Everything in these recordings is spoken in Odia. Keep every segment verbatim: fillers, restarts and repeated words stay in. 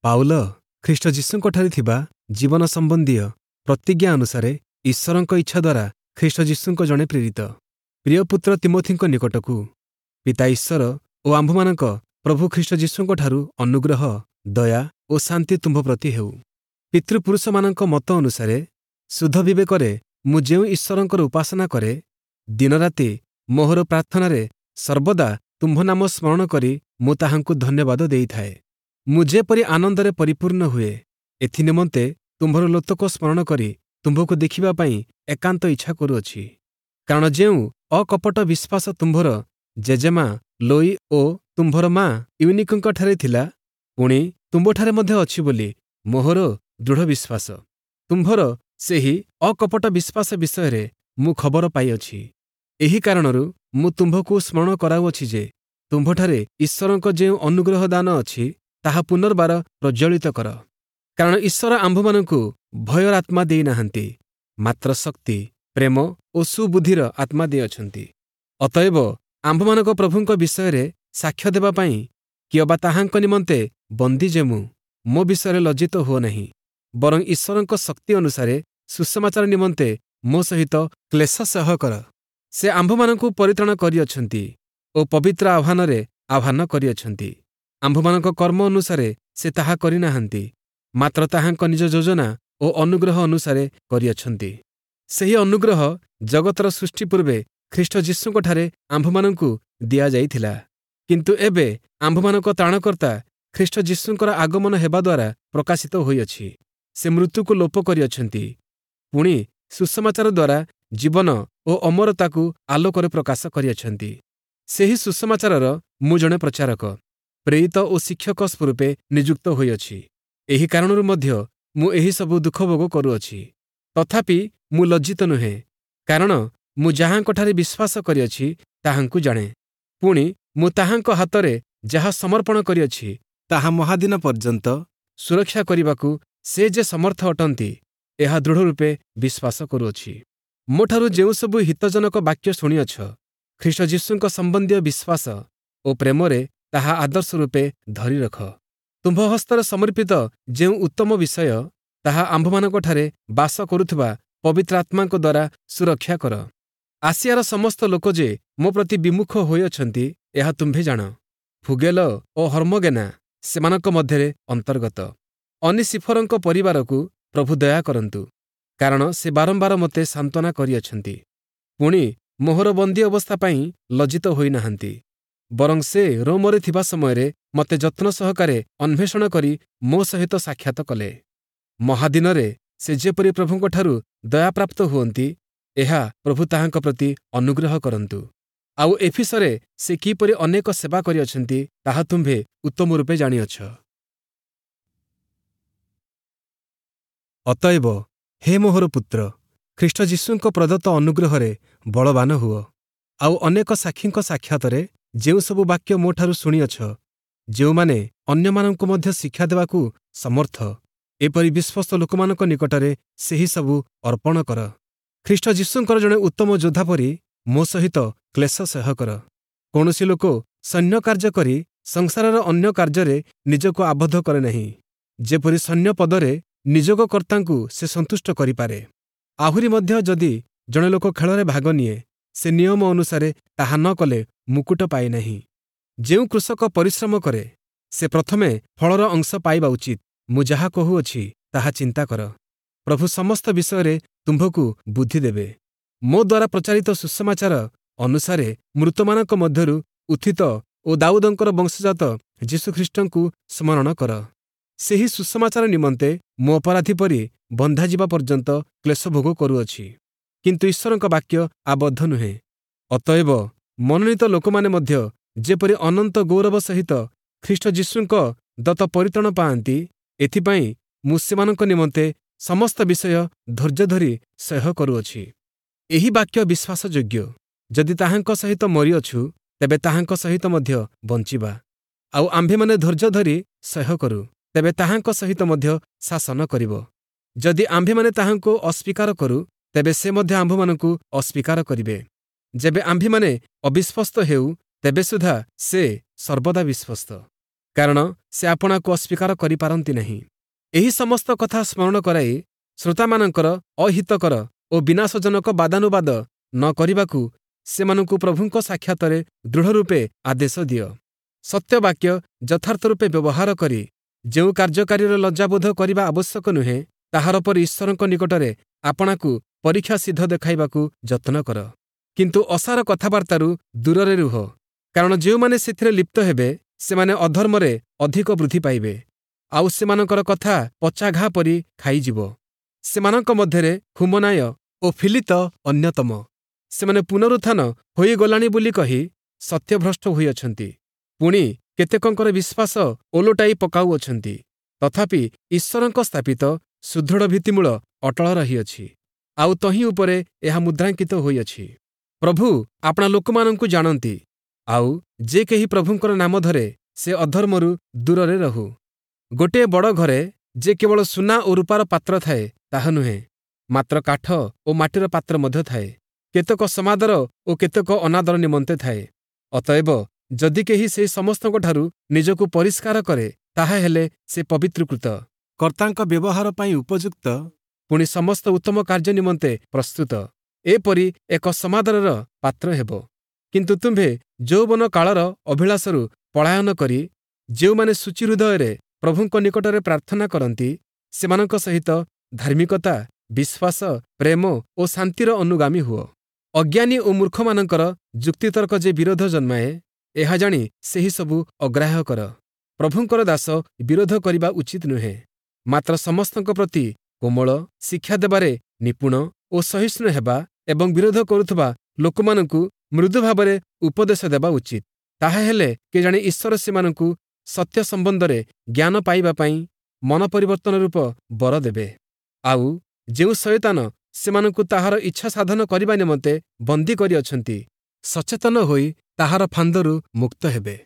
ପାଉଲ ଖ୍ରୀଷ୍ଟ ଯୀଶୁଙ୍କଠାରେ ଥିବା ଜୀବନ ସମ୍ବନ୍ଧୀୟ ପ୍ରତିଜ୍ଞା ଅନୁସାରେ ଈଶ୍ୱରଙ୍କ ଇଚ୍ଛା ଦ୍ୱାରା ଖ୍ରୀଷ୍ଟ ଯୀଶୁଙ୍କ ଜଣେ ପ୍ରେରିତ ପ୍ରିୟ ପୁତ୍ର ତିମୋଥୀଙ୍କ ନିକଟକୁ ପିତା ଈଶ୍ୱର ଓ ଆମ୍ଭମାନଙ୍କ ପ୍ରଭୁ ଖ୍ରୀଷ୍ଟ ଯୀଶୁଙ୍କଠାରୁ ଅନୁଗ୍ରହ, ଦୟା ଓ ଶାନ୍ତି ତୁମ୍ଭ ପ୍ରତି ହେଉ। ପିତୃପୁରୁଷମାନଙ୍କ ମତ ଅନୁସାରେ ଶୁଦ୍ଧ ବିବେକରେ ମୁଁ ଯେଉଁ ଈଶ୍ୱରଙ୍କର ଉପାସନା କରେ, ଦିନରାତି ମୋହର ପ୍ରାର୍ଥନାରେ ସର୍ବଦା ତୁମ୍ଭ ନାମ ସ୍ମରଣ କରି ମୁଁ ତାହାଙ୍କୁ ଧନ୍ୟବାଦ ଦେଇଥାଏ। ମୁଁ ଯେପରି ଆନନ୍ଦରେ ପରିପୂର୍ଣ୍ଣ ହୁଏ, ଏଥି ନିମନ୍ତେ ତୁମ୍ଭର ଲୋତକ ସ୍ମରଣ କରି ତୁମ୍ଭକୁ ଦେଖିବା ପାଇଁ ଏକାନ୍ତ ଇଚ୍ଛା କରୁଅଛି। କାରଣ ଯେଉଁ ଅକପଟ ବିଶ୍ୱାସ ତୁମ୍ଭର ଜେଜେମା ଲୋଇ ଓ ତୁମ୍ଭର ମା ୟୁନିକଙ୍କଠାରେ ଥିଲା, ପୁଣି ତୁମ୍ଭଠାରେ ମଧ୍ୟ ଅଛି ବୋଲି ମୋହର ଦୃଢ଼ ବିଶ୍ୱାସ। ତୁମ୍ଭର ସେହି ଅକପଟ ବିଶ୍ୱାସ ବିଷୟରେ ମୁଁ ଖବର ପାଇଅଛି। ଏହି କାରଣରୁ ମୁଁ ତୁମ୍ଭକୁ ସ୍ମରଣ କରାଉଅଛି ଯେ ତୁମ୍ଭଠାରେ ଈଶ୍ୱରଙ୍କ ଯେଉଁ ଅନୁଗ୍ରହ ଦାନ ଅଛି, ତାହା ପୁନର୍ବାର ପ୍ରଜ୍ୱଳିତ କର। କାରଣ ଈଶ୍ୱର ଆମ୍ଭମାନଙ୍କୁ ଭୟର ଆତ୍ମା ଦେଇନାହାନ୍ତି, ମାତ୍ର ଶକ୍ତି, ପ୍ରେମ ଓ ସୁବୁଦ୍ଧିର ଆତ୍ମା ଦେଇଅଛନ୍ତି। ଅତଏବ ଆମ୍ଭମାନଙ୍କ ପ୍ରଭୁଙ୍କ ବିଷୟରେ ସାକ୍ଷ୍ୟ ଦେବା ପାଇଁ କିଅବା ତାହାଙ୍କ ନିମନ୍ତେ ବନ୍ଦୀ ଯେ ମୁଁ, ମୋ ବିଷୟରେ ଲଜ୍ଜିତ ହୁଅ ନାହିଁ, ବରଂ ଈଶ୍ୱରଙ୍କ ଶକ୍ତି ଅନୁସାରେ ସୁସମାଚାର ନିମନ୍ତେ ମୋ ସହିତ କ୍ଲେଶ ସହ୍ୟ କର। ସେ ଆମ୍ଭମାନଙ୍କୁ ପରିତ୍ରାଣ କରିଅଛନ୍ତି ଓ ପବିତ୍ର ଆହ୍ୱାନରେ ଆହ୍ୱାନ କରିଅଛନ୍ତି। ଆମ୍ଭମାନଙ୍କ କର୍ମ ଅନୁସାରେ ସେ ତାହା କରିନାହାନ୍ତି, ମାତ୍ର ତାହାଙ୍କ ନିଜ ଯୋଜନା ଓ ଅନୁଗ୍ରହ ଅନୁସାରେ କରିଅଛନ୍ତି। ସେହି ଅନୁଗ୍ରହ ଜଗତର ସୃଷ୍ଟି ପୂର୍ବେ ଖ୍ରୀଷ୍ଟ ଯୀଶୁଙ୍କଠାରେ ଆମ୍ଭମାନଙ୍କୁ ଦିଆଯାଇଥିଲା। କିନ୍ତୁ ଏବେ ଆମ୍ଭମାନଙ୍କ ତ୍ରାଣକର୍ତ୍ତା ଖ୍ରୀଷ୍ଟ ଯୀଶୁଙ୍କର ଆଗମନ ହେବା ଦ୍ୱାରା ପ୍ରକାଶିତ ହୋଇଅଛି। ସେ ମୃତ୍ୟୁକୁ ଲୋପ କରିଅଛନ୍ତି, ପୁଣି ସୁସମାଚାର ଦ୍ୱାରା ଜୀବନ ଓ ଅମରତାକୁ ଆଲୋକରେ ପ୍ରକାଶ କରିଅଛନ୍ତି। ସେହି ସୁସମାଚାରର ମୁଁ ଜଣେ ପ୍ରଚାରକ, ପ୍ରେରିତ ଓ ଶିକ୍ଷକ ସ୍ୱରୂପେ ନିଯୁକ୍ତ ହୋଇଅଛି। ଏହି କାରଣରୁ ମଧ୍ୟ ମୁଁ ଏହି ସବୁ ଦୁଃଖ ଭୋଗ କରୁଅଛି। ତଥାପି ମୁଁ ଲଜ୍ଜିତ ନୁହେଁ, କାରଣ ମୁଁ ଯାହାଙ୍କଠାରେ ବିଶ୍ୱାସ କରିଅଛି ତାହାଙ୍କୁ ଜାଣେ। ପୁଣି ମୁଁ ତାହାଙ୍କ ହାତରେ ଯାହା ସମର୍ପଣ କରିଅଛି, ତାହା ମହାଦିନ ପର୍ଯ୍ୟନ୍ତ ସୁରକ୍ଷା କରିବାକୁ ସେ ଯେ ସମର୍ଥ ଅଟନ୍ତି, ଏହା ଦୃଢ଼ ରୂପେ ବିଶ୍ୱାସ କରୁଅଛି। ମୋଠାରୁ ଯେଉଁ ସବୁ ହିତଜନକ ବାକ୍ୟ ଶୁଣିଅଛ, ଖ୍ରୀଷ୍ଟ ଯୀଶୁଙ୍କ ସମ୍ବନ୍ଧୀୟ ବିଶ୍ୱାସ ଓ ପ୍ରେମରେ ତାହା ଆଦର୍ଶ ରୂପେ ଧରି ରଖ। ତୁମ୍ଭ ହସ୍ତରେ ସମର୍ପିତ ଯେଉଁ ଉତ୍ତମ ବିଷୟ, ତାହା ଆମ୍ଭମାନଙ୍କଠାରେ ବାସ କରୁଥିବା ପବିତ୍ର ଆତ୍ମାଙ୍କ ଦ୍ୱାରା ସୁରକ୍ଷା କର। ଆସିଆର ସମସ୍ତ ଲୋକ ଯେ ମୋ ପ୍ରତି ବିମୁଖ ହୋଇଅଛନ୍ତି, ଏହା ତୁମ୍ଭେ ଜାଣ। ଫୁଗେଲ ଓ ହର୍ମୋଗେନା ସେମାନଙ୍କ ମଧ୍ୟରେ ଅନ୍ତର୍ଗତ। ଅନିସିଫରଙ୍କ ପରିବାରକୁ ପ୍ରଭୁ ଦୟା କରନ୍ତୁ, କାରଣ ସେ ବାରମ୍ବାର ମୋତେ ସାନ୍ତ୍ୱନା କରିଅଛନ୍ତି। ପୁଣି ମୋହର ବନ୍ଦୀ ଅବସ୍ଥା ପାଇଁ ଲଜ୍ଜିତ ହୋଇନାହାନ୍ତି, ବରଂ ସେ ରୋମରେ ଥିବା ସମୟରେ ମୋତେ ଯତ୍ନ ସହକାରେ ଅନ୍ୱେଷଣ କରି ମୋ ସହିତ ସାକ୍ଷାତ କଲେ। ମହାଦିନରେ ସେ ଯେପରି ପ୍ରଭୁଙ୍କଠାରୁ ଦୟାପ୍ରାପ୍ତ ହୁଅନ୍ତି, ଏହା ପ୍ରଭୁ ତାହାଙ୍କ ପ୍ରତି ଅନୁଗ୍ରହ କରନ୍ତୁ। ଆଉ ଏଫିସରେ ସେ କିପରି ଅନେକ ସେବା କରିଅଛନ୍ତି, ତାହା ତୁମ୍ଭେ ଉତ୍ତମ ରୂପେ ଜାଣିଅଛ। ଅତଏବ ହେ ମୋହର ପୁତ୍ର, ଖ୍ରୀଷ୍ଟ ଯୀଶୁଙ୍କ ପ୍ରଦତ୍ତ ଅନୁଗ୍ରହରେ ବଳବାନ ହୁଅ। ଆଉ ଅନେକ ସାକ୍ଷୀଙ୍କ ସାକ୍ଷାତରେ ଯେଉଁ ସବୁ ବାକ୍ୟ ମୋଠାରୁ ଶୁଣିଅଛ, ଯେଉଁମାନେ ଅନ୍ୟମାନଙ୍କୁ ମଧ୍ୟ ଶିକ୍ଷା ଦେବାକୁ ସମର୍ଥ, ଏପରି ବିଶ୍ୱସ୍ତ ଲୋକମାନଙ୍କ ନିକଟରେ ସେହି ସବୁ ଅର୍ପଣ କର। ଖ୍ରୀଷ୍ଟ ଯୀଶୁଙ୍କର ଜଣେ ଉତ୍ତମ ଯୋଦ୍ଧା ପରି ମୋ ସହିତ କ୍ଲେଶ ସହ୍ୟ କର। କୌଣସି ଲୋକ ସୈନ୍ୟ କାର୍ଯ୍ୟ କରି ସଂସାରର ଅନ୍ୟ କାର୍ଯ୍ୟରେ ନିଜକୁ ଆବଦ୍ଧ କରେ ନାହିଁ, ଯେପରି ସୈନ୍ୟ ପଦରେ ନିଯୋଗକର୍ତ୍ତାଙ୍କୁ ସେ ସନ୍ତୁଷ୍ଟ କରିପାରେ। ଆହୁରି ମଧ୍ୟ ଯଦି ଜଣେ ଲୋକ ଖେଳରେ ଭାଗ ନିଏ, ସେ ନିୟମ ଅନୁସାରେ ତାହା ନ କଲେ ମୁକୁଟ ପାଏ ନାହିଁ। ଯେଉଁ କୃଷକ ପରିଶ୍ରମ କରେ, ସେ ପ୍ରଥମେ ଫଳର ଅଂଶ ପାଇବା ଉଚିତ। ମୁଁ ଯାହା କହୁଅଛି ତାହା ଚିନ୍ତା କର। ପ୍ରଭୁ ସମସ୍ତ ବିଷୟରେ ତୁମ୍ଭକୁ ବୁଦ୍ଧି ଦେବେ। ମୋ ଦ୍ୱାରା ପ୍ରଚାରିତ ସୁସମାଚାର ଅନୁସାରେ ମୃତମାନଙ୍କ ମଧ୍ୟରୁ ଉତ୍ଥିତ ଓ ଦାଉଦଙ୍କର ବଂଶଜାତ ଯୀଶୁଖ୍ରୀଷ୍ଟଙ୍କୁ ସ୍ମରଣ କର। ସେହି ସୁସମାଚାର ନିମନ୍ତେ ମୁଁ ଅପରାଧୀ ପରି ବନ୍ଧାଯିବା ପର୍ଯ୍ୟନ୍ତ କ୍ଲେଶ ଭୋଗ କରୁଅଛି, କିନ୍ତୁ ଈଶ୍ୱରଙ୍କ ବାକ୍ୟ ଆବଦ୍ଧ ନୁହେଁ। ଅତଏବ ମନୋନୀତ ଲୋକମାନେ ମଧ୍ୟ ଯେପରି ଅନନ୍ତ ଗୌରବ ସହିତ ଖ୍ରୀଷ୍ଟ ଯୀଶୁଙ୍କ ଦତ୍ତ ପରିତ୍ରାଣ ପାଆନ୍ତି, ଏଥିପାଇଁ ମୁଁ ସେମାନଙ୍କ ନିମନ୍ତେ ସମସ୍ତ ବିଷୟ ଧୈର୍ଯ୍ୟ ଧରି ସହ୍ୟ କରୁଅଛି। ଏହି ବାକ୍ୟ ବିଶ୍ୱାସଯୋଗ୍ୟ। ଯଦି ତାହାଙ୍କ ସହିତ ମରିଅଛୁ, ତେବେ ତାହାଙ୍କ ସହିତ ମଧ୍ୟ ବଞ୍ଚିବା। ଆଉ ଆମ୍ଭେମାନେ ଧୈର୍ଯ୍ୟ ଧରି ସହ୍ୟ କରୁ, ତେବେ ତାହାଙ୍କ ସହିତ ମଧ୍ୟ ଶାସନ କରିବ। ଯଦି ଆମ୍ଭେମାନେ ତାହାଙ୍କୁ ଅସ୍ୱୀକାର କରୁ, ତେବେ ସେ ମଧ୍ୟ ଆମ୍ଭମାନଙ୍କୁ ଅସ୍ୱୀକାର କରିବେ। ଯେବେ ଆମ୍ଭେମାନେ ଅବିଶ୍ୱସ୍ତ ହେଉ, ତେବେ ସୁଦ୍ଧା ସେ ସର୍ବଦା ବିଶ୍ୱସ୍ତ। କାରଣ ସେ ଆପଣାକୁ ଅସ୍ୱୀକାର କରିପାରନ୍ତି ନାହିଁ। ଏହି ସମସ୍ତ କଥା ସ୍ମରଣ କରାଇ ଶ୍ରୋତାମାନଙ୍କର ଅହିତକର ଓ ବିନାଶଜନକ ବାଦାନୁବାଦ ନ କରିବାକୁ ସେମାନଙ୍କୁ ପ୍ରଭୁଙ୍କ ସାକ୍ଷାତରେ ଦୃଢ଼ ରୂପେ ଆଦେଶ ଦିଅ। ସତ୍ୟବାକ୍ୟ ଯଥାର୍ଥ ରୂପେ ବ୍ୟବହାର କରି ଯେଉଁ କାର୍ଯ୍ୟକାରୀର ଲଜ୍ଜାବୋଧ କରିବା ଆବଶ୍ୟକ ନୁହେଁ, ତାହାର ପରି ଈଶ୍ୱରଙ୍କ ନିକଟରେ ଆପଣାକୁ ପରୀକ୍ଷା ସିଦ୍ଧ ଦେଖାଇବାକୁ ଯତ୍ନ କର। କିନ୍ତୁ ଅସାର କଥାବାର୍ତ୍ତାରୁ ଦୂରରେ ରୁହ, କାରଣ ଯେଉଁମାନେ ସେଥିରେ ଲିପ୍ତ ହେବେ ସେମାନେ ଅଧର୍ମରେ ଅଧିକ ବୃଦ୍ଧି ପାଇବେ, ଆଉ ସେମାନଙ୍କର କଥା ପଚା ଘା ପରି ଖାଇଯିବ। ସେମାନଙ୍କ ମଧ୍ୟରେ ହୁମନାୟ ଓ ଫିଲିତ ଅନ୍ୟତମ। ସେମାନେ ପୁନରୁତ୍ଥାନ ହୋଇଗଲାଣି ବୋଲି କହି ସତ୍ୟଭ୍ରଷ୍ଟ ହୋଇଅଛନ୍ତି। ପୁଣି କେତେକଙ୍କର ବିଶ୍ୱାସ ଓଲଟାଇ ପକାଉଅଛନ୍ତି। ତଥାପି ଈଶ୍ୱରଙ୍କ ସ୍ଥାପିତ ସୁଦୃଢ଼ ଭିତ୍ତିମୂଳ ଅଟଳ ରହିଅଛି, ଆଉ ତହିଁ ଉପରେ ଏହା ମୁଦ୍ରାଙ୍କିତ ହୋଇଅଛି। ପ୍ରଭୁ ଆପଣା ଲୋକମାନଙ୍କୁ ଜାଣନ୍ତି, ଆଉ ଯେ କେହି ପ୍ରଭୁଙ୍କର ନାମ ଧରେ ସେ ଅଧର୍ମରୁ ଦୂରରେ ରହୁ। ଗୋଟିଏ ବଡ଼ ଘରେ ଯେ କେବଳ ସୁନା ଓ ରୂପାର ପାତ୍ର ଥାଏ ତାହା ନୁହେଁ, ମାତ୍ର କାଠ ଓ ମାଟିର ପାତ୍ର ମଧ୍ୟ ଥାଏ। କେତେକ ସମାଦର ଓ କେତେକ ଅନାଦର ନିମନ୍ତେ ଥାଏ। ଅତଏବ ଯଦି କେହି ସେହି ସମସ୍ତଙ୍କଠାରୁ ନିଜକୁ ପରିଷ୍କାର କରେ, ତାହା ହେଲେ ସେ ପବିତ୍ରୀକୃତ, କର୍ତ୍ତାଙ୍କ ବ୍ୟବହାର ପାଇଁ ଉପଯୁକ୍ତ, ପୁଣି ସମସ୍ତ ଉତ୍ତମ କାର୍ଯ୍ୟ ନିମନ୍ତେ ପ୍ରସ୍ତୁତ, ଏପରି ଏକ ସମାଦରର ପାତ୍ର ହେବ। କିନ୍ତୁ ତୁମ୍ଭେ ଯୌବନ କାଳର ଅଭିଳାଷରୁ ପଳାୟନ କରି ଯେଉଁମାନେ ସୂଚି ହୃଦୟରେ ପ୍ରଭୁଙ୍କ ନିକଟରେ ପ୍ରାର୍ଥନା କରନ୍ତି, ସେମାନଙ୍କ ସହିତ ଧାର୍ମିକତା, ବିଶ୍ୱାସ, ପ୍ରେମ ଓ ଶାନ୍ତିର ଅନୁଗାମୀ ହୁଅ। ଅଜ୍ଞାନୀ ଓ ମୂର୍ଖମାନଙ୍କର ଯୁକ୍ତିତର୍କ ଯେ ବିରୋଧ ଜନ୍ମାଏ, ଏହା ଜାଣି ସେହି ସବୁ ଅଗ୍ରାହ୍ୟ କର। ପ୍ରଭୁଙ୍କର ଦାସ ବିରୋଧ କରିବା ଉଚିତ ନୁହେଁ, ମାତ୍ର ସମସ୍ତଙ୍କ ପ୍ରତି କୋମଳ, ଶିକ୍ଷା ଦେବାରେ ନିପୁଣ ଓ ସହିଷ୍ଣୁ ହେବା ଏବଂ ବିରୋଧ କରୁଥିବା ଲୋକମାନଙ୍କୁ ମୃଦୁ ଭାବରେ ଉପଦେଶ ଦେବା ଉଚିତ। ତାହା ହେଲେ କେଜାଣି ଈଶ୍ୱର ସେମାନଙ୍କୁ ସତ୍ୟ ସମ୍ବନ୍ଧରେ ଜ୍ଞାନ ପାଇବା ପାଇଁ ମନ ପରିବର୍ତ୍ତନ ରୂପ ବର ଦେବେ, ଆଉ ଯେଉଁ ଶୟତାନ ସେମାନଙ୍କୁ ତାହାର ଇଚ୍ଛା ସାଧନ କରିବା ନିମନ୍ତେ ବନ୍ଦୀ କରିଅଛନ୍ତି, ସଚେତନ ହୋଇ ତାହାର ଫାନ୍ଦରୁ ମୁକ୍ତ ହେବେ।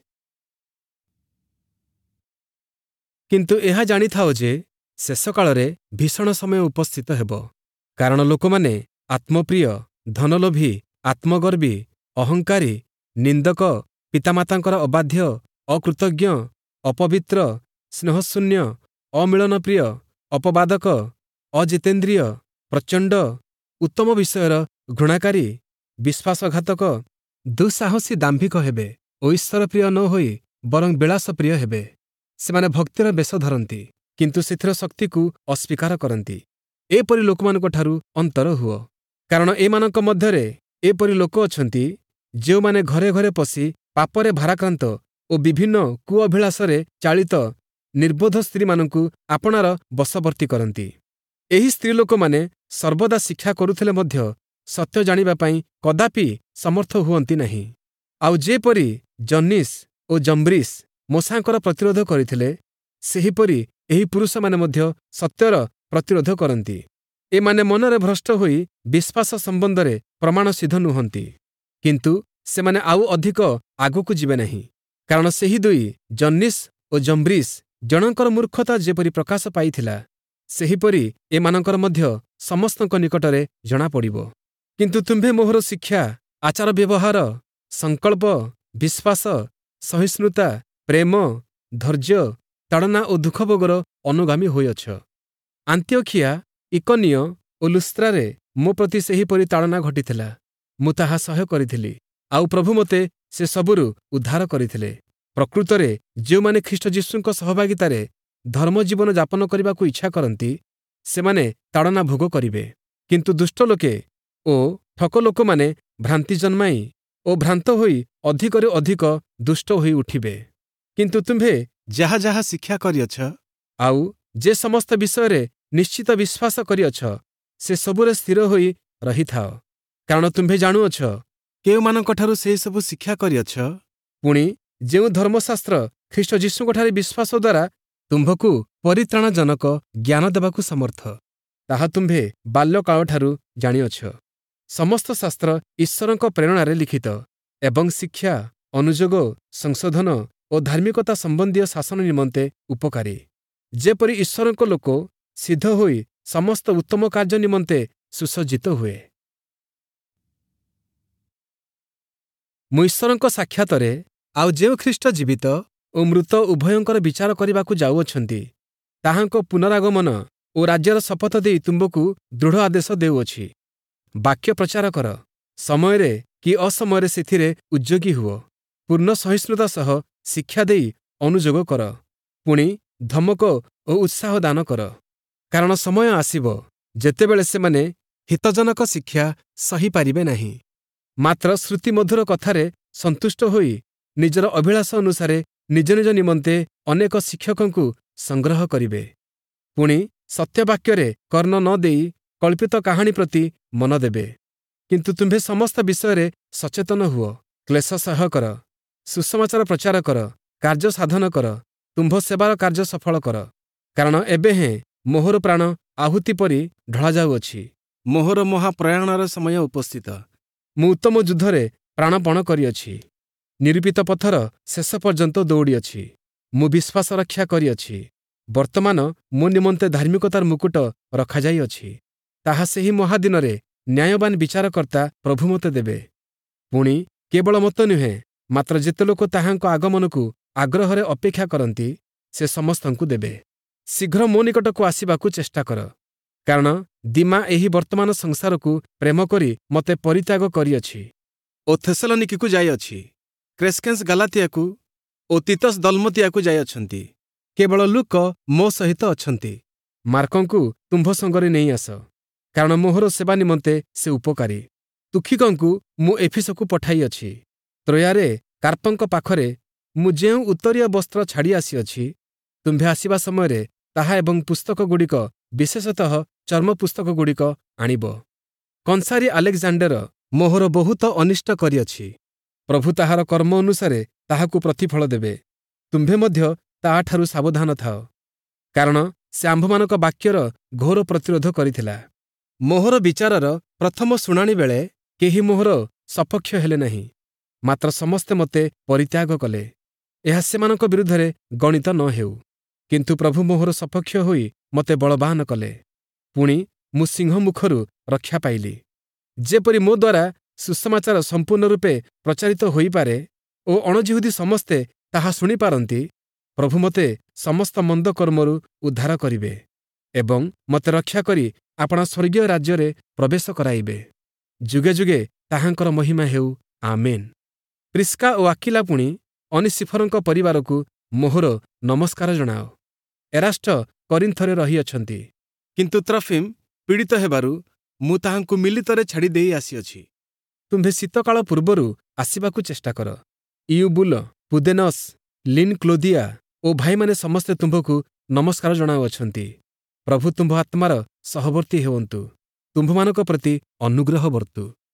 କିନ୍ତୁ ଏହା ଜାଣିଥାଅ ଯେ ଶେଷ କାଳରେ ଭୀଷଣ ସମୟ ଉପସ୍ଥିତ ହେବ, କାରଣ ଲୋକମାନେ ଆତ୍ମପ୍ରିୟ, ଧନଲୋଭୀ, ଆତ୍ମଗର୍ବୀ, ଅହଙ୍କାରୀ, ନିନ୍ଦକ, ପିତାମାତାଙ୍କର ଅବାଧ୍ୟ, ଅକୃତଜ୍ଞ, ଅପବିତ୍ର, ସ୍ନେହଶୂନ୍ୟ, ଅମିଳନପ୍ରିୟ, ଅପବାଦକ, ଅଜିତେନ୍ଦ୍ରିୟ, ପ୍ରଚଣ୍ଡ, ଉତ୍ତମ ବିଷୟର ଘୃଣାକାରୀ, ବିଶ୍ୱାସଘାତକ, ଦୁଃସାହସୀ ଦାମ୍ଭିକ ହେବେ ଓ ଈଶ୍ୱରପ୍ରିୟ ନ ହୋଇ ବରଂ ବିଳାସପ୍ରିୟ ହେବେ। ସେମାନେ ଭକ୍ତିର ବେଶ ଧରନ୍ତି, କିନ୍ତୁ ସେଥିର ଶକ୍ତିକୁ ଅସ୍ୱୀକାର କରନ୍ତି। ଏପରି ଲୋକମାନଙ୍କଠାରୁ ଅନ୍ତର ହୁଅ, କାରଣ ଏମାନଙ୍କ ମଧ୍ୟରେ ଏପରି ଲୋକ ଅଛନ୍ତି ଯେଉଁମାନେ ଘରେ ଘରେ ପଶି ପାପରେ ଭାରାକ୍ରାନ୍ତ ଓ ବିଭିନ୍ନ କୁଅଭିଳାଷରେ ଚାଳିତ ନିର୍ବୋଧ ସ୍ତ୍ରୀମାନଙ୍କୁ ଆପଣାର ବଶବର୍ତ୍ତୀ କରନ୍ତି। ଏହି ସ୍ତ୍ରୀ ଲୋକମାନେ ସର୍ବଦା ଶିକ୍ଷା କରୁଥିଲେ ମଧ୍ୟ ସତ୍ୟ ଜାଣିବା ପାଇଁ କଦାପି ସମର୍ଥ ହୁଅନ୍ତି ନାହିଁ। ଆଉ ଯେପରି ଜନିସ୍ ଓ ଜମ୍ବ୍ରିସ୍ ମୂଷାଙ୍କର ପ୍ରତିରୋଧ କରିଥିଲେ, ସେହିପରି ଏହି ପୁରୁଷମାନେ ମଧ୍ୟ ସତ୍ୟର ପ୍ରତିରୋଧ କରନ୍ତି। ଏମାନେ ମନରେ ଭ୍ରଷ୍ଟ ହୋଇ ବିଶ୍ୱାସ ସମ୍ବନ୍ଧରେ ପ୍ରମାଣ ସିଦ୍ଧ ନୁହନ୍ତି। କିନ୍ତୁ ସେମାନେ ଆଉ ଅଧିକ ଆଗକୁ ଯିବେ ନାହିଁ, କାରଣ ସେହି ଦୁଇ ଜନିସ୍ ଓ ଜମ୍ବ୍ରିସ୍ ଜଣଙ୍କର ମୂର୍ଖତା ଯେପରି ପ୍ରକାଶ ପାଇଥିଲା, ସେହିପରି ଏମାନଙ୍କର ମଧ୍ୟ ସମସ୍ତଙ୍କ ନିକଟରେ ଜଣାପଡ଼ିବ। କିନ୍ତୁ ତୁମ୍ଭେ ମୋହର ଶିକ୍ଷା, ଆଚାର ବ୍ୟବହାର, ସଂକଳ୍ପ, ବିଶ୍ୱାସ, ସହିଷ୍ଣୁତା, ପ୍ରେମ, ଧୈର୍ଯ୍ୟ, ତାଡ଼ନା ଓ ଦୁଃଖଭୋଗର ଅନୁଗାମୀ ହୋଇଅଛ। ଆନ୍ତିଓଖିଆ, ଇକନିୟ ଓ ଲୁସ୍ତ୍ରାରେ ମୋ ପ୍ରତି ସେହିପରି ତାଡ଼ନା ଘଟିଥିଲା। ମୁଁ ତାହା ସହ୍ୟ କରିଥିଲି, ଆଉ ପ୍ରଭୁ ମୋତେ ସେ ସବୁରୁ ଉଦ୍ଧାର କରିଥିଲେ। ପ୍ରକୃତରେ ଯେଉଁମାନେ ଖ୍ରୀଷ୍ଟ ଯୀଶୁଙ୍କ ସହଭାଗିତାରେ ଧର୍ମଜୀବନ ଯାପନ କରିବାକୁ ଇଚ୍ଛା କରନ୍ତି, ସେମାନେ ତାଡ଼ନା ଭୋଗ କରିବେ। କିନ୍ତୁ ଦୁଷ୍ଟ ଲୋକେ ଓ ଠକ ଲୋକମାନେ ଭ୍ରାନ୍ତି ଜନ୍ମାଇ ଓ ଭ୍ରାନ୍ତ ହୋଇ ଅଧିକରୁ ଅଧିକ ଦୁଷ୍ଟ ହୋଇ ଉଠିବେ। କିନ୍ତୁ ତୁମ୍ଭେ ଯାହା ଯାହା ଶିକ୍ଷା କରିଅଛ, ଆଉ ଯେ ସମସ୍ତ ବିଷୟରେ ନିଶ୍ଚିତ ବିଶ୍ୱାସ କରିଅଛ, ସେ ସବୁରେ ସ୍ଥିର ହୋଇ ରହିଥାଅ, କାରଣ ତୁମ୍ଭେ ଜାଣୁଅଛ କେଉଁମାନଙ୍କଠାରୁ ସେସବୁ ଶିକ୍ଷା କରିଅଛ। ପୁଣି ଯେଉଁ ଧର୍ମଶାସ୍ତ୍ର ଖ୍ରୀଷ୍ଟ ଯୀଶୁଙ୍କଠାରେ ବିଶ୍ୱାସ ଦ୍ୱାରା ତୁମ୍ଭକୁ ପରିତ୍ରାଣଜନକ ଜ୍ଞାନ ଦେବାକୁ ସମର୍ଥ, ତାହା ତୁମ୍ଭେ ବାଲ୍ୟକାଳଠାରୁ ଜାଣିଅଛ। ସମସ୍ତ ଶାସ୍ତ୍ର ଈଶ୍ୱରଙ୍କ ପ୍ରେରଣାରେ ଲିଖିତ ଏବଂ ଶିକ୍ଷା, ଅନୁଯୋଗ, ସଂଶୋଧନ ଓ ଧାର୍ମିକତା ସମ୍ବନ୍ଧୀୟ ଶାସନ ନିମନ୍ତେ ଉପକାରୀ, ଯେପରି ଈଶ୍ୱରଙ୍କ ଲୋକ ସିଦ୍ଧ ହୋଇ ସମସ୍ତ ଉତ୍ତମ କାର୍ଯ୍ୟ ନିମନ୍ତେ ସୁସଜ୍ଜିତ ହୁଏ। ମୁଁ ଈଶ୍ୱରଙ୍କ ସାକ୍ଷାତରେ ଆଉ ଯେଉଁ ଖ୍ରୀଷ୍ଟ ଜୀବିତ ଓ ମୃତ ଉଭୟଙ୍କର ବିଚାର କରିବାକୁ ଯାଉଅଛନ୍ତି। ତାହାଙ୍କ ପୁନରାଗମନ ଓ ରାଜ୍ୟର ଶପଥ ଦେଇ ତୁମ୍ଭକୁ ଦୃଢ଼ ଆଦେଶ ଦେଉଅଛି। ବାକ୍ୟ ପ୍ରଚାର କର, ସମୟରେ କି ଅସମୟରେ ସେଥିରେ ଉଦ୍ଯୋଗୀ ହୁଅ। ପୂର୍ଣ୍ଣ ସହିଷ୍ଣୁତା ସହ ଶିକ୍ଷା ଦେଇ ଅନୁଯୋଗ କର। ପୁଣି ଧମକ ଓ ଉତ୍ସାହ ଦାନ କର। କାରଣ ସମୟ ଆସିବ ଯେତେବେଳେ ସେମାନେ ହିତଜନକ ଶିକ୍ଷା ସହିପାରିବେ ନାହିଁ, ମାତ୍ର ଶ୍ରୁତିମଧୁର କଥାରେ ସନ୍ତୁଷ୍ଟ ହୋଇ ନିଜର ଅଭିଳାଷ ଅନୁସାରେ ନିଜ ନିଜ ନିମନ୍ତେ ଅନେକ ଶିକ୍ଷକଙ୍କୁ ସଂଗ୍ରହ କରିବେ। ପୁଣି ସତ୍ୟବାକ୍ୟରେ କର୍ଣ୍ଣ ନ ଦେଇ କଳ୍ପିତ କାହାଣୀ ପ୍ରତି ମନ ଦେବେ। କିନ୍ତୁ ତୁମ୍ଭେ ସମସ୍ତ ବିଷୟରେ ସଚେତନ ହୁଅ, କ୍ଲେଶ ସହ୍ୟ କର, ସୁସମାଚାର ପ୍ରଚାର କର, କାର୍ଯ୍ୟ ସାଧନ କର, ତୁମ୍ଭ ସେବାର କାର୍ଯ୍ୟ ସଫଳ କର। କାରଣ ଏବେ ହେଁ ମୋହର ପ୍ରାଣ ଆହୁତି ପରି ଢଳାଯାଉଅଛି। ମୋହର ମହାପ୍ରୟାଣର ସମୟ ଉପସ୍ଥିତ। ମୁଁ ଉତ୍ତମ ଯୁଦ୍ଧରେ ପ୍ରାଣପଣ କରିଅଛି। ନିରୂପିତ ପଥର ଶେଷ ପର୍ଯ୍ୟନ୍ତ ଦୌଡ଼ିଅଛି। ମୁଁ ବିଶ୍ୱାସ ରକ୍ଷା କରିଅଛି। ବର୍ତ୍ତମାନ ମୋ ନିମନ୍ତେ ଧାର୍ମିକତାର ମୁକୁଟ ରଖାଯାଇଅଛି। ତାହା ସେହି ମହାଦିନରେ ନ୍ୟାୟବାନ ବିଚାରକର୍ତ୍ତା ପ୍ରଭୁ ମୋତେ ଦେବେ। ପୁଣି କେବଳ ମୋତେ ନୁହେଁ, ମାତ୍ର ଯେତେ ଲୋକ ତାହାଙ୍କ ଆଗମନକୁ ଆଗ୍ରହରେ ଅପେକ୍ଷା କରନ୍ତି, ସେ ସମସ୍ତଙ୍କୁ ଦେବେ। ଶୀଘ୍ର ମୋ ନିକଟକୁ ଆସିବାକୁ ଚେଷ୍ଟା କର, କାରଣ ଦିମା ଏହି ବର୍ତ୍ତମାନ ସଂସାରକୁ ପ୍ରେମ କରି ମୋତେ ପରିତ୍ୟାଗ କରିଅଛି ଓ ଥେସଲନିକିକୁ ଯାଇଅଛି। କ୍ରେସ୍କେନ୍ସ ଗାଲାତିଆକୁ ଓ ତିତସ୍ ଦଲମତିଆକୁ ଯାଇଅଛନ୍ତି। କେବଳ ଲୁକ ମୋ ସହିତ ଅଛନ୍ତି। ମାର୍କଙ୍କୁ ତୁମ୍ଭ ସଙ୍ଗରେ ନେଇ ଆସ, କାରଣ ମୋହର ସେବା ନିମନ୍ତେ ସେ ଉପକାରୀ। ତୁଖିକଙ୍କୁ ମୁଁ ଏଫିସକୁ ପଠାଇଅଛି। ତ୍ରୋୟାରେ କାର୍ପଙ୍କ ପାଖରେ ମୁଁ ଯେଉଁ ଉତ୍ତରୀୟ ବସ୍ତ୍ର ଛାଡ଼ି ଆସିଅଛି, ତୁମ୍ଭେ ଆସିବା ସମୟରେ ତାହା ଏବଂ ପୁସ୍ତକଗୁଡ଼ିକ, ବିଶେଷତଃ ଚର୍ମ ପୁସ୍ତକଗୁଡ଼ିକ ଆଣିବ। କଂସାରୀ ଆଲେକ୍ଜାଣ୍ଡର ମୋହର ବହୁତ ଅନିଷ୍ଟ କରିଅଛି। ପ୍ରଭୁ ତାହାର କର୍ମ ଅନୁସାରେ ତାହାକୁ ପ୍ରତିଫଳ ଦେବେ। ତୁମ୍ଭେ ମଧ୍ୟ ତାହାଠାରୁ ସାବଧାନ ଥାଅ, କାରଣ ସେ ଆମ୍ଭମାନଙ୍କ ବାକ୍ୟର ଘୋର ପ୍ରତିରୋଧ କରିଥିଲା। ମୋହର ବିଚାରର ପ୍ରଥମ ଶୁଣାଣି ବେଳେ କେହି ମୋହର ସପକ୍ଷ ହେଲେ ନାହିଁ, ମାତ୍ର ସମସ୍ତେ ମୋତେ ପରିତ୍ୟାଗ କଲେ। ଏହା ସେମାନଙ୍କ ବିରୁଦ୍ଧରେ ଗଣିତ ନ ହେଉ, କିନ୍ତୁ ପ୍ରଭୁ ମୋହର ସପକ୍ଷ ହୋଇ ମୋତେ ବଳବାନ କଲେ। ପୁଣି ମୁଁ ସିଂହ ମୁଖରୁ ରକ୍ଷା ପାଇଲି, ଯେପରି ମୋ ଦ୍ୱାରା ସୁସମାଚାର ସମ୍ପୂର୍ଣ୍ଣ ରୂପେ ପ୍ରଚାରିତ ହୋଇପାରେ ଓ ଅଣଜିହୁଦୀ ସମସ୍ତେ ତାହା ଶୁଣିପାରନ୍ତି। ପ୍ରଭୁ ମୋତେ ସମସ୍ତ ମନ୍ଦ କର୍ମରୁ ଉଦ୍ଧାର କରିବେ ଏବଂ ମୋତେ ରକ୍ଷା କରି ଆପଣା ସ୍ୱର୍ଗୀୟ ରାଜ୍ୟରେ ପ୍ରବେଶ କରାଇବେ। ଯୁଗେ ଯୁଗେ ତାହାଙ୍କର ମହିମା ହେଉ। ଆମେନ୍। ପ୍ରିସ୍କା ଓ ଆକିଲା ପୁଣି ଅନିସିଫରଙ୍କ ପରିବାରକୁ ମୋହର ନମସ୍କାର ଜଣାଅ। ଏରାଷ୍ଟ କରିନ୍ଥରେ ରହିଅଛନ୍ତି, କିନ୍ତୁ ତ୍ରଫିମ୍ ପୀଡ଼ିତ ହେବାରୁ ମୁଁ ତାହାଙ୍କୁ ମିଲିତରେ ଛାଡ଼ି ଦେଇ ଆସିଅଛି। ତୁମ୍ଭେ ଶୀତକାଳ ପୂର୍ବରୁ ଆସିବାକୁ ଚେଷ୍ଟା କର। ଇଉବୁଲ, ପୁଦେନସ୍, ଲିନ୍ କ୍ଲୋଦିଆ ଓ ଭାଇମାନେ ସମସ୍ତେ ତୁମ୍ଭକୁ ନମସ୍କାର ଜଣାଉଅଛନ୍ତି। ପ୍ରଭୁ ତୁମ୍ଭ ଆତ୍ମାର ସହବର୍ତ୍ତୀ ହେଉନ୍ତୁ। ତୁମ୍ଭମାନଙ୍କ ପ୍ରତି ଅନୁଗ୍ରହ ବର୍ତ୍ତୁ।